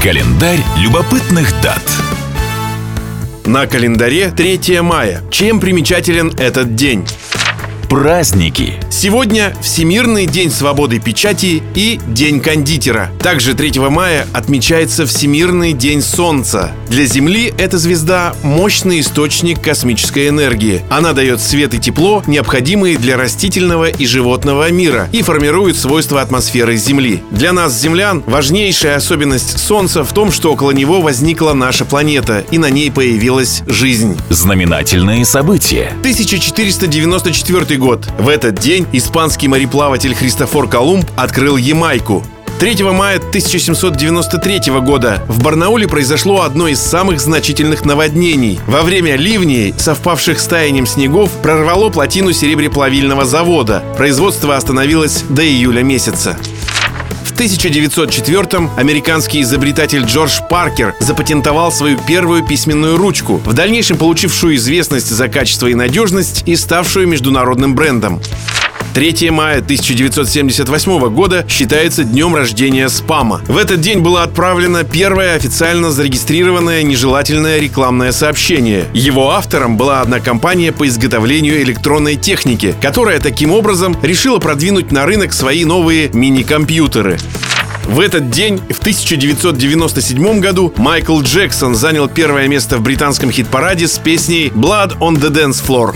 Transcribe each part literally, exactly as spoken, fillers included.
Календарь любопытных дат. На календаре третьего мая. Чем примечателен этот день? Праздники. Сегодня Всемирный день свободы печати и День кондитера. Также третьего мая отмечается Всемирный день Солнца. Для Земли эта звезда – мощный источник космической энергии. Она дает свет и тепло, необходимые для растительного и животного мира, и формирует свойства атмосферы Земли. Для нас, землян, важнейшая особенность Солнца в том, что около него возникла наша планета, и на ней появилась жизнь. Знаменательные события. тысяча четыреста девяносто четвёртый год. В этот день испанский мореплаватель Христофор Колумб открыл Ямайку. третьего мая тысяча семьсот девяносто третьего года в Барнауле произошло одно из самых значительных наводнений. Во время ливней, совпавших с таянием снегов, прорвало плотину серебряплавильного завода. Производство остановилось до июля месяца. В тысяча девятьсот четвёртом американский изобретатель Джордж Паркер запатентовал свою первую письменную ручку, в дальнейшем получившую известность за качество и надежность и ставшую международным брендом. третьего мая тысяча девятьсот семьдесят восьмого года считается днем рождения спама. В этот день было отправлено первое официально зарегистрированное нежелательное рекламное сообщение. Его автором была одна компания по изготовлению электронной техники, которая таким образом решила продвинуть на рынок свои новые мини-компьютеры. В этот день, в тысяча девятьсот девяносто седьмом году, Майкл Джексон занял первое место в британском хит-параде с песней «Blood on the Dance Floor».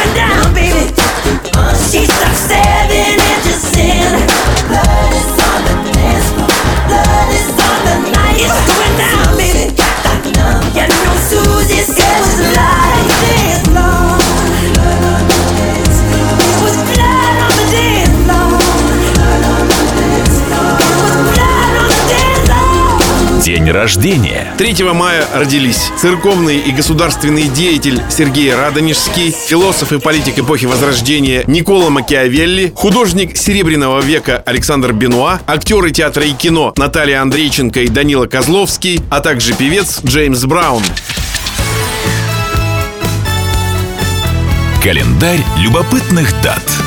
She stuck seven inches in. Blood is on the dance floor. Blood is on the night. It's going down, baby. Got that numb. You know Susie said she's alive. Dance floor. Blood on the dance floor. It was blood on the dance floor. Blood on the dance floor. It was blood on the dance floor. День рождения. третьего мая родились церковный и государственный деятель Сергей Радонежский, философ и политик эпохи Возрождения Никколо Макиавелли, художник Серебряного века Александр Бенуа, актеры театра и кино Наталья Андрейченко и Данила Козловский, а также певец Джеймс Браун. Календарь любопытных дат.